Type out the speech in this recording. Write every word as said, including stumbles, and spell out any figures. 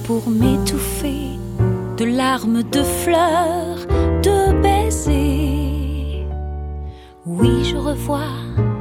pour m'étouffer de larmes, de fleurs, de baisers. Oui, je revois